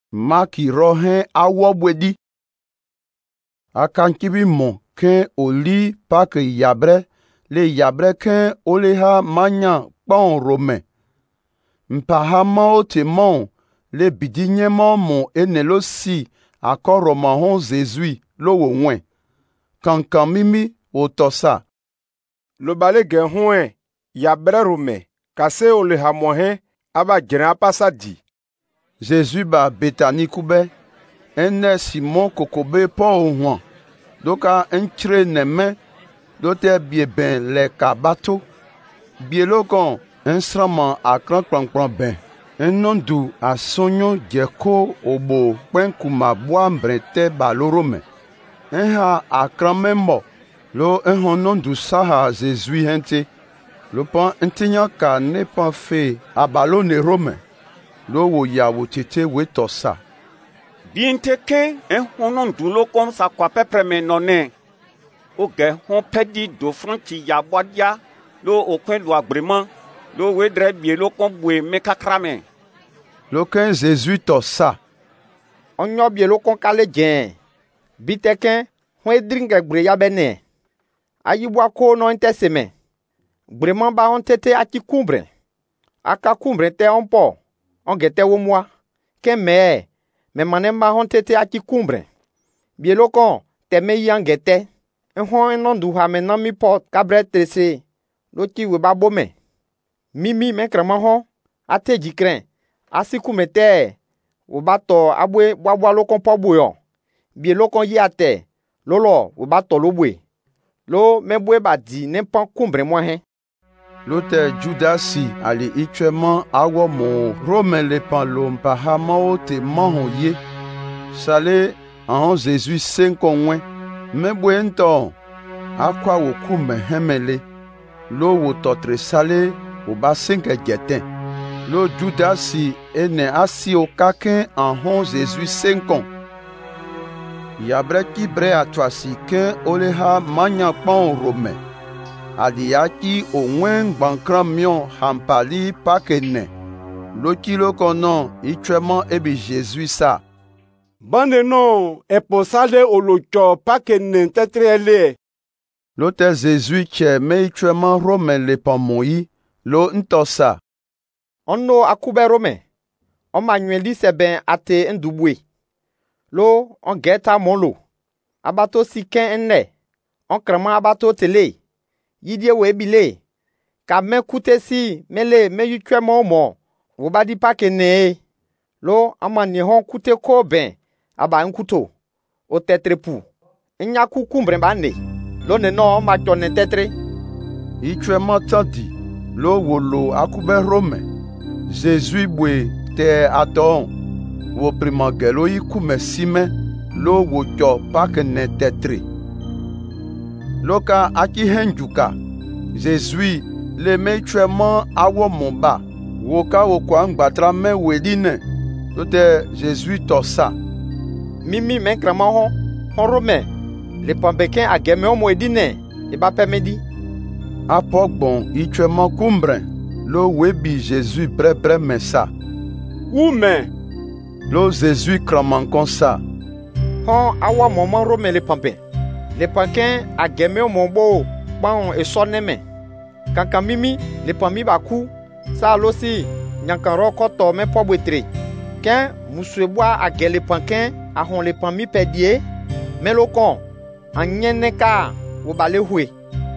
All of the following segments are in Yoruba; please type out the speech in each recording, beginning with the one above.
Maki rohen awobwedi. Akankibi mon ken oli pak yabre le yabre ken oleha manya pon romain. Mpahama otemon le bidinyemo mon enelo si akoroma hon Jésus lo wo wen. Kankan mimi otosa. Lo bale gen hoen yabre romain kase oleha mohen aba jera pasa di. Jésus ba Betani kube ene Simon kokobe po ouan. Doka entre neme dote bie ben le kabato. Bielo kon ensraman akran kran ben. Enondu a sonyo jeko obo pen kuma bwa mbrete balorome. Enha akran membo lo enhonondu saha Jésus hente. Lo pan entinya ka ne pan fe abalo ne rome. Lo wo ya wo tete we tosa. Biente ken enhonondu lo kon sa kwa pepreme none. Oge hon pedi do franchi ya bodia lo okwen lo agreement lo wedre bie lo kon bwe mekakrame. Lo ken Jésus tosa. Onyo bie lo kon kale jen. Biteken hon edringe gbre ya bene. Ayibwa ko no inteseme. Breman ba on tete aki kumbre. Aka kumbre te on po. On gete wo mwa. Ken me manem ba on tete aki kumbre. Bie lo kon te me yan gete. Enhon enondu ha menan mi pot kabre trese. Lo ti we ba bome. Mimi men krama hon. Ate jikren. Asi kumete. Wo ba to abwe bwa lo kon po bwe yo. Bie lo kon yi ate. Lolo wo ba to lo bwe. Lo mebwe ba di nempan kumbre mwa hen. Lo te Judasi ali itweman awo mo Romain le pan lo mpahama o te mahon ye. Sale an Jésus senkonwen. Mebwe nto akwa wo kume hemele. Lo wo totre sale wo ba senke jeten. Lo Judasi ene asi o kaken an Jésus senkon. Yabre ki bre atwasi ken oleha manya pan Romain. Adiyaki o wen bankran mion hampali pakene. Lokilo konon itweman ebi Jésus sa. Bande non eposale olocho pakene tetrele. Lote Jésus che me itweman Romain le pan moyi lo ntosa. Onno akube Romain. On manueli seben ate ndubwe. Lo on geta molo. Abato siken enne. On krama abato tele. Yidie we bile. Ka men kute si mele me yutwe mo. Wo badi pakene. Lo amani hon kute ko ben. Aba nkuto. O tetrepu. Nya kukumbre bande. Lo ne no ma tone tetre. Itwe matadi. Lo wolo akube Romain. Jésus bwe te adon. Wo primagelo yi kume sime. Lo wo cho pakene tetre. Loka aki henjuka. Jésus le meitweman awo monba. Woka wokwa ngbatra me wedine. Lote Jésus tosa. Mimi men krama hon Romain. Le pambeken ageme o wedine. Eba pemedi. Apogbon itweman kumbre. Lo webi Jésus bre mesa. Oumen. Lo Jésus kraman konsa. Hon awa moman Romain le pampen. Le panken ageme o monbo pan esoneme. Kankan mimi le pami baku sa losi nyankaro koto me pobwetre. Ken muswebwa age le panken ahon le pami pedie melokon anyene ka wo bale hwe.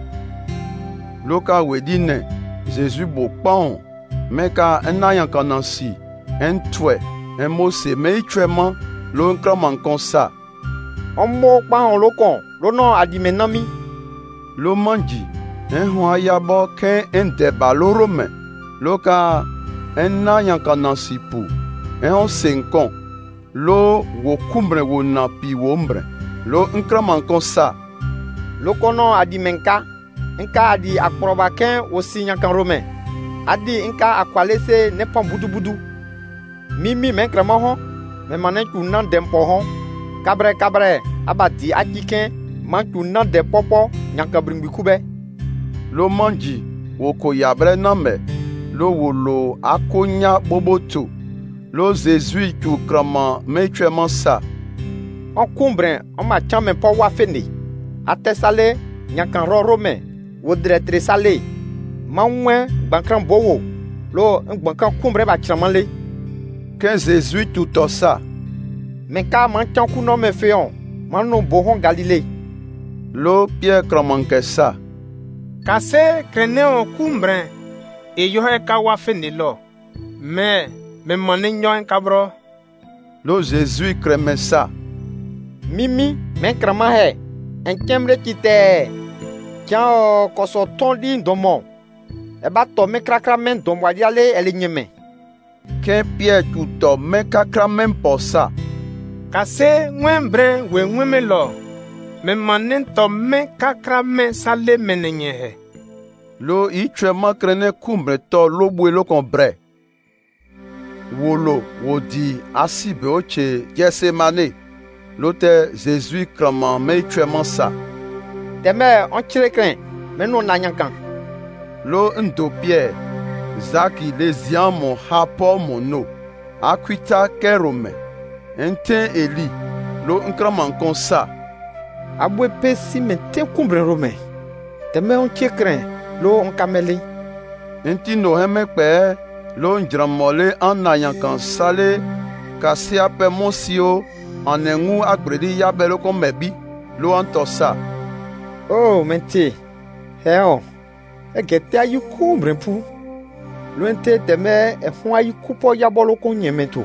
Loka wedine Jésus bo pan meka enayankanansi entwe emose meitweman lo nkraman konsa. Ommo pan lokon lono adimenami. Lo manji enhwa yabo ken ende balorome. Loka enayankanansi pu enhon senkon. Lo wo kumbre wo napi wo mbre. Lo nkraman konsa. Lokono adimenka. Nka adi akproba ken wosi nyankan Romain. Adi nka akwalese nepan budu. Mimi men krama hon. Men manen kunan dempo hon. Kabre abadi akiken man kunan de popo nyankan bringbi Lo manji wo ko yabre name. Lo wo lo akonya boboto. Lo Jésus tu krama meitwemo sa. On kumbre on ma chame po wa feni. Ate sale nyakan ro rome wodre tre sale. Manwe bankran bowo. Lo ngbankan kumbre ba chramale. Ken Jésus tu to sa. Men ka man chanku no me feon. Man no bohon Galilée. Lo Pierre kramanke sa. Kase krene on kumbre e yo he ka wa feni lo. Me mane nyon kabro. Lo Jésus kreme sa. Mimi men krama he. En kemre kite. Tiens koso tondi ndomo. E ba to me krakra men domwa diale ele nyeme. Ken Pierre tu to me kakra men po sa. Kase ngwembre we ngweme lo. Me mane to me kakra men sale menenye he. Lo itwema krene kumbre to lo bwe lo kon bre. Wolo wodi asibe oche Gethsemane. Lote Jésus krama meitwema sa. Teme on chirekren meno na nyankan. Lo ndo Pierre Zaki les yamo hapo mono. Akwita kerome. Enten Eli. Lo nkraman kon sa. Abwe pesi mente kumbre rome. Teme on chirekren lo on kameli. Enti no heme kpe lo njramole an nayankan sale kasi ape monsio anengu agbredi yabelo kon mebi lo antosa. Oh mente. Heo. Egete ayu kumbre pu. Lointe teme e fun ayu kupo yabolo kon nyemeto.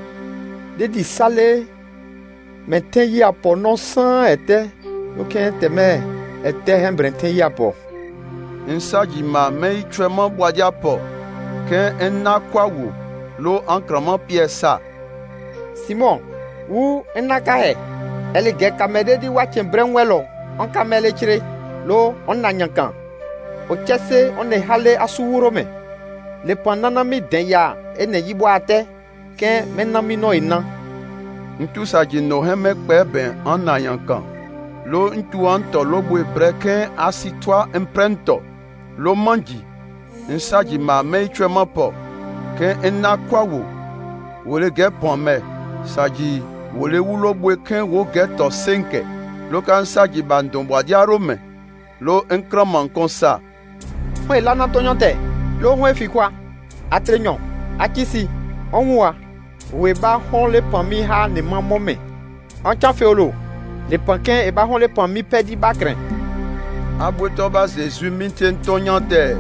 Dedi sale mente yi apo non san ete. Loken teme ete hembrente yi apo. Insaji ma me itwema bwadia po. Ken enna kwawo lo ankrama piesa. Simon, ou enaka he. Ele ge kamede di wachen brenwelo. On kamele chire lo on nanyankan. O chese on e hale asuwuro me. Le panana mi denya ene yibo ate ken menami no ina. Ntu saji no heme kpe ben an nayankan. Lo ntu anto lo bwe breken asitwa imprento. Lo manji. Nsaji ma me itwema po. Ken enna kwawo. Wole ge pome. Saji wole wulo bwe ken wo ge to senke. Lo kan saji bandombo diarome. Lo enkraman konsa. Hwe lana tonyonte. Lo hwe fikwa. Atrenyon. Akisi. Onwa. We ba hon le pami ha ne mamome. En chafeolo. Le panken e ba hon le pami pedi bakren. Abweto ba Jésus minten tonyonte.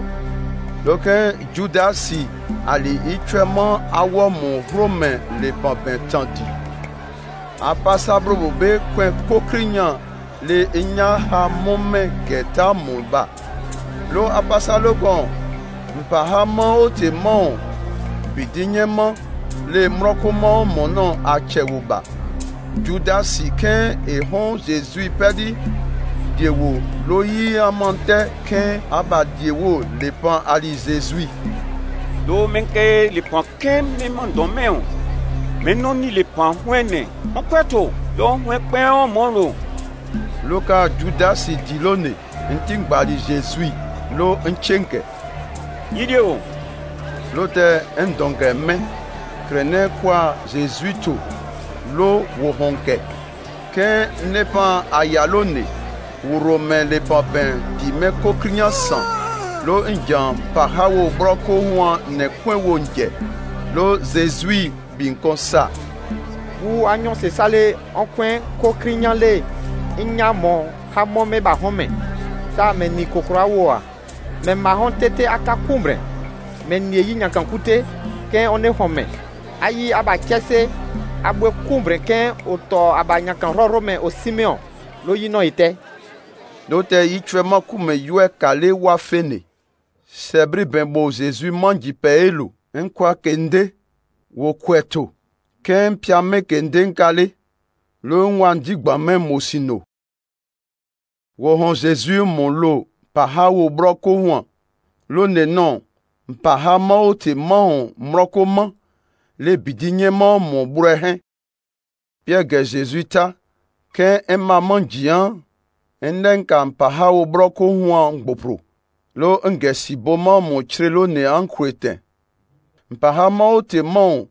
Loken Judasi ali itwema awo mon Romain le pampen tanti. Apasa brobobe kwen kokrinyan le inya ha mome geta monba. Lo apasa logon mpahama ote mon bidinyema le mrokoma monon achewuba. Judasi ken e hon Jésus pedi diewo lo yi amante ken aba diewo le pan ali Jésus. Do menke le pan ken me mandomeo. Menon ni le pan hwene. Okweto do hwekpe on moro. Loka Judasi dilone nting bali Jésus lo nchenke. Ideo. Lote ndonge men krene kwa Jésus to lo wohonke. Ken ne pan ayalone Urome le papen di me kokrinya san. Lo njan pahawo broko huan ne kwen wonje. Lo Jésus bin konsa. Ou agnon se sale en kwen kokrinyan le. Inya mon hamo me ba home. Sa men ni kokra woa. Men mahon tete akakumbre. Men ni yi nyankan kute ken one home. Ayi aba kese abwe kumbre ken oto aba nyankan rorome o Simeon. Lo yino ite. Dote itwema kume yue kale wa fene. Sebri benbo Jésus manji peelo. Nkwa kende. Wo kweto. Ken piame kende nkale. Lo nwandi gbame mosino. Wo hon Jésus mon lo. Paha wo broko huan. Lo nenon. Mpaha ma ote mahon mroko man. Le bidinye man mon brehen. Piege Jésus ta. Ken emma manjian. Enden ka mpaha wo broko huan gbopro. Lo ngesi boma mo chirelo ne ankweten. Mpaha ma ote mon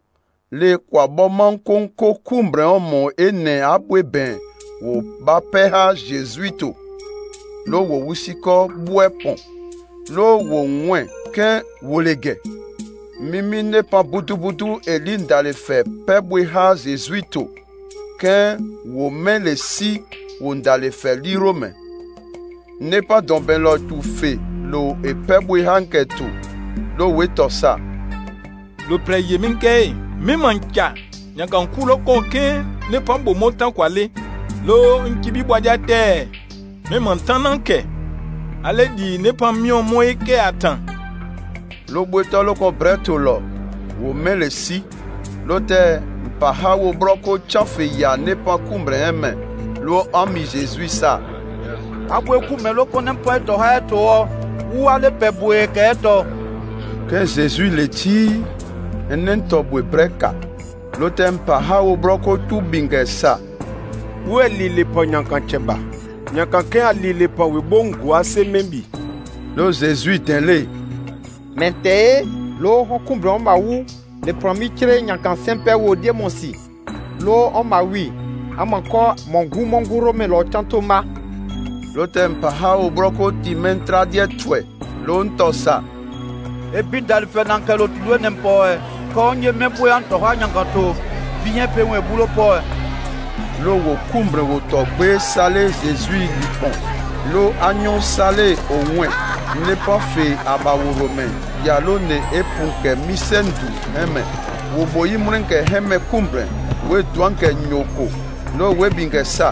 le kwaboma nkonko kumbre omo ene abwe ben wo bapeha Jésuito lo wo wusiko buepon lo wo nwen ken wolege mimi ne pa butu elinda le fe pebwe ha Jésuito ken wo men le si wo ndale fe li Rome ne pa domben lo tu fe lo e pebwe hanketu lo wetosa lo preye minke mimancha nyankan kulo konke ne pambo montan kwale lo nkibi bwajate mimantananke ale di ne pam mion moike atan lo bweto lo ko breto lo wo mele si lo te paha wo broko chafe ya ne pa kumbre eme lo ami Jésus sa abwe kume lo ko nempo eto ha eto wo ale pebwe ke eto que Jésus le ti enen to bwe breka lo te paha wo broko tu bingesa wo lile po nyankan cheba nyankan ke alile po we bongo ase membi lo Jésus tenle mente lo hokumbre on ma wu le promis chere nyankan sempe wo die monsi lo on ma wi amanko mongu Rome lo chantoma lo te paha wo broko ti mentra die twe lo ntosa ebi dal fe nankelo tulo nempo ko nye membo yan to ha nyankato bien pe we bulo po lo wo kumbre wo to gbe sale Jésus lipon lo agnon salé au moins ne pas fait abawo romain ya lo ne epunke misendu eme wo boyi mrenke heme kumbre we duanke nyoko lo we binge sa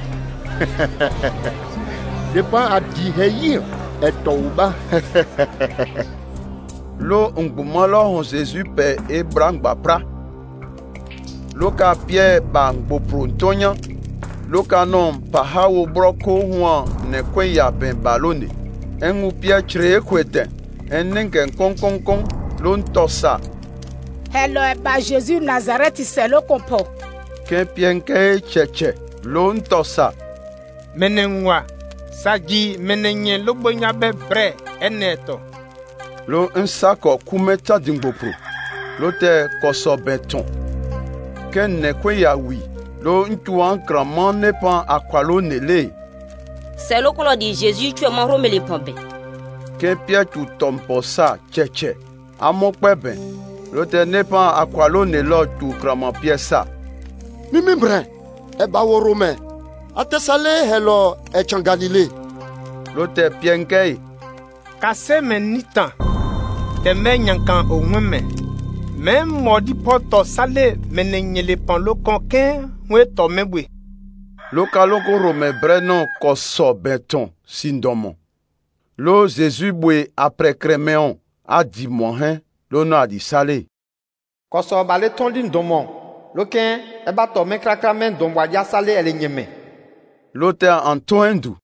de pas a di heyi etouba lo ngumolo hon Jésus pe e brangba pra lo ka Pierre bangbo prontonya lo ka non pahawo broko huan ne kwe ya ben balone engu Pierre chre kwete enenke konkon lo ntosa hello ba Jésus Nazareth c'est le compo ken pienke cheche lo ntosa menenwa saji menenye lo bonya be bre eneto lo nsako kumeta dingbopro lo te koso beton ken ne kwe ya wi lo ntu ankran ne pan akwalo nele c'est le qu'on dit Jésus tu es mon Rome les pompe ken pia tu tompo sa cheche amokpebe lo te ne pan akwalo ne lo tu kraman piesa mimi bre e ba wo Rome atesale helo e changalile lo te pienke kase menitan te me nyankan o nweme même modi poto sale menenyele pan lo konken we to mebwe lo kaloko Rome bre non koso beton sindomo lo Jésus bwe après crémeon a di mohen lo no a di sale koso bale tondi ndomo lo ken e ba to me krakra men domwa dia sale ele nyeme lo te antoendu